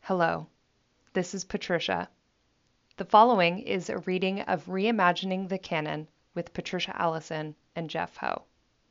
Hello, this is Patricia. The following is a reading of Reimagining the Canon with Patricia Allison and Jeff Ho.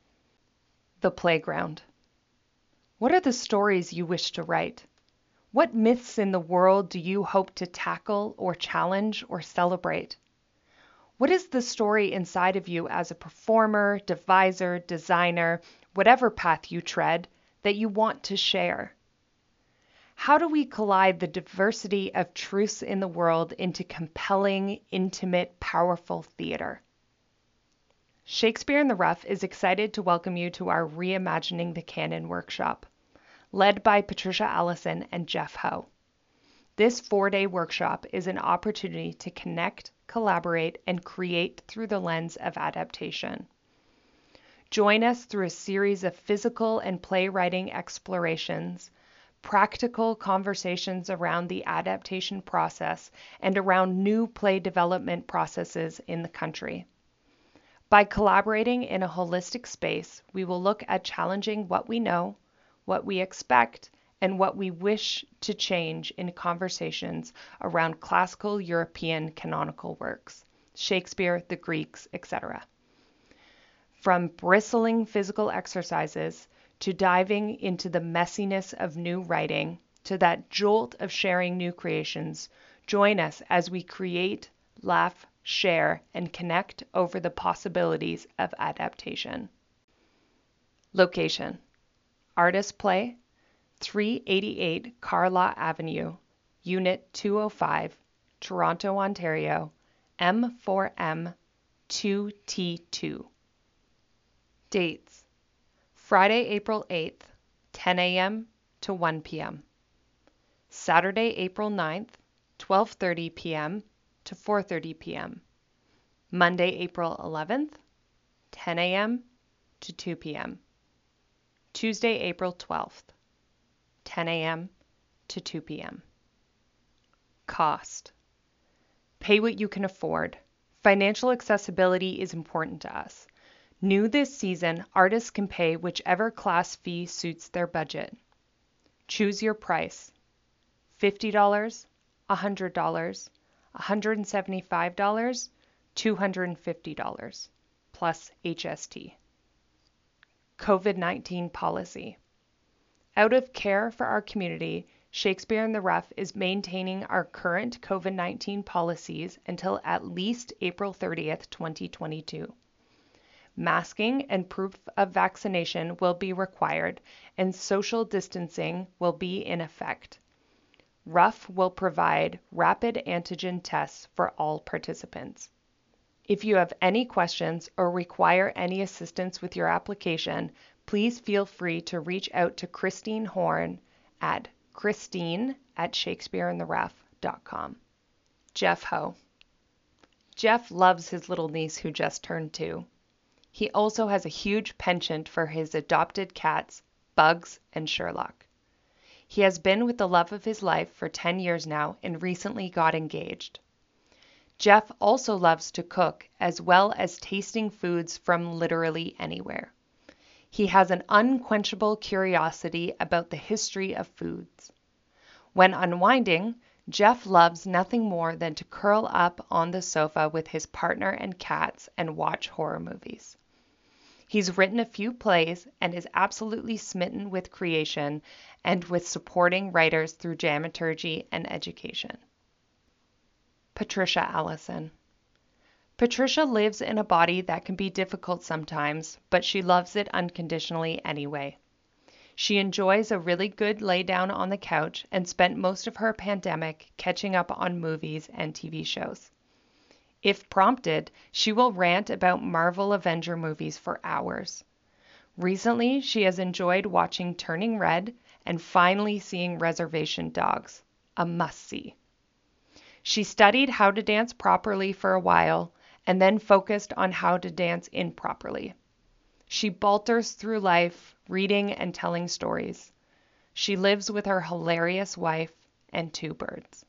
The Playground. What are the stories you wish to write? What myths in the world do you hope to tackle or challenge or celebrate? What is the story inside of you as a performer, deviser, designer, whatever path you tread, that you want to share? How do we collide the diversity of truths in the world into compelling, intimate, powerful theater? Shakespeare in the Rough is excited to welcome you to our Reimagining the Canon workshop, led by Patricia Allison and Jeff Ho. This 4-day workshop is an opportunity to connect, collaborate, and create through the lens of adaptation. Join us through a series of physical and playwriting explorations, practical conversations around the adaptation process and around new play development processes in the country. By collaborating in a holistic space, we will look at challenging what we know, what we expect, and what we wish to change in conversations around classical European canonical works, Shakespeare, the Greeks, etc. From bristling physical exercises to diving into the messiness of new writing, to that jolt of sharing new creations, join us as we create, laugh, share, and connect over the possibilities of adaptation. Location: Artist Play, 388 Carlaw Avenue, Unit 205, Toronto, Ontario, M4M 2T2. Dates: Friday, April 8th, 10 a.m. to 1 p.m. Saturday, April 9th, 12:30 p.m. to 4:30 p.m. Monday, April 11th, 10 a.m. to 2 p.m. Tuesday, April 12th, 10 a.m. to 2 p.m. Cost: Pay what you can afford. Financial accessibility is important to us. New this season, artists can pay whichever class fee suits their budget. Choose your price: $50, $100, $175, $250, plus HST. COVID-19 policy. Out of care for our community, Shakespeare in the Rough is maintaining our current COVID-19 policies until at least April 30th, 2022. Masking and proof of vaccination will be required, and social distancing will be in effect. Rough will provide rapid antigen tests for all participants. If you have any questions or require any assistance with your application, please feel free to reach out to Christine Horn at christine@shakespeareintherough.com. Jeff Ho. Jeff loves his little niece who just turned 2. He also has a huge penchant for his adopted cats, Bugs and Sherlock. He has been with the love of his life for 10 years now and recently got engaged. Jeff also loves to cook as well as tasting foods from literally anywhere. He has an unquenchable curiosity about the history of foods. When unwinding, Jeff loves nothing more than to curl up on the sofa with his partner and cats and watch horror movies. He's written a few plays and is absolutely smitten with creation and with supporting writers through dramaturgy and education. Patricia Allison. Patricia lives in a body that can be difficult sometimes, but she loves it unconditionally anyway. She enjoys a really good lay down on the couch and spent most of her pandemic catching up on movies and TV shows. If prompted, she will rant about Marvel Avenger movies for hours. Recently, she has enjoyed watching Turning Red and finally seeing Reservation Dogs, a must-see. She studied how to dance properly for a while and then focused on how to dance improperly. She balters through life, reading and telling stories. She lives with her hilarious wife and 2 birds.